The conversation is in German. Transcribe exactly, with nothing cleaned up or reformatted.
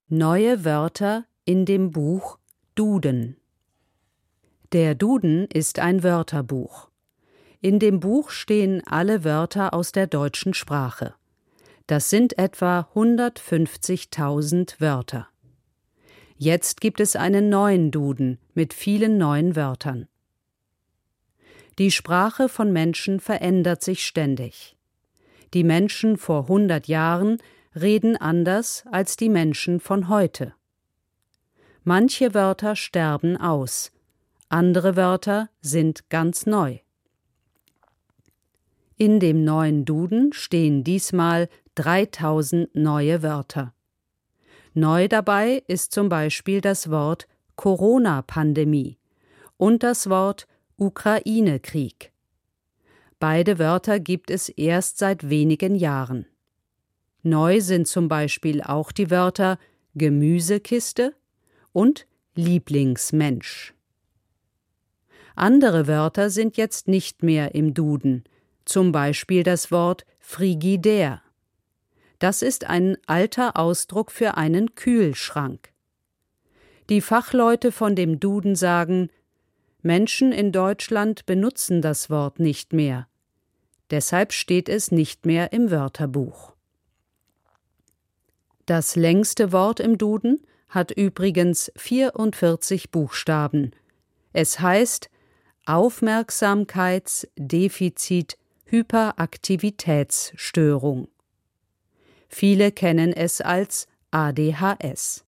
Neue Wörter in dem Buch Duden. Der Duden ist ein Wörterbuch. In dem Buch stehen alle Wörter aus der deutschen Sprache. Das sind etwa hundertfünfzigtausend Wörter. Jetzt gibt es einen neuen Duden mit vielen neuen Wörtern. Die Sprache von Menschen verändert sich ständig. Die Menschen vor hundert Jahren reden anders als die Menschen von heute. Manche Wörter sterben aus, andere Wörter sind ganz neu. In dem neuen Duden stehen diesmal dreitausend neue Wörter. Neu dabei ist zum Beispiel das Wort Corona-Pandemie und das Wort Ukraine-Krieg. Beide Wörter gibt es erst seit wenigen Jahren. Neu sind zum Beispiel auch die Wörter Gemüsekiste und Lieblingsmensch. Andere Wörter sind jetzt nicht mehr im Duden, zum Beispiel das Wort Frigidär. Das ist ein alter Ausdruck für einen Kühlschrank. Die Fachleute von dem Duden sagen, Menschen in Deutschland benutzen das Wort nicht mehr. Deshalb steht es nicht mehr im Wörterbuch. Das längste Wort im Duden hat übrigens vierundvierzig Buchstaben. Es heißt Aufmerksamkeitsdefizit-Hyperaktivitätsstörung. Viele kennen es als A D H S.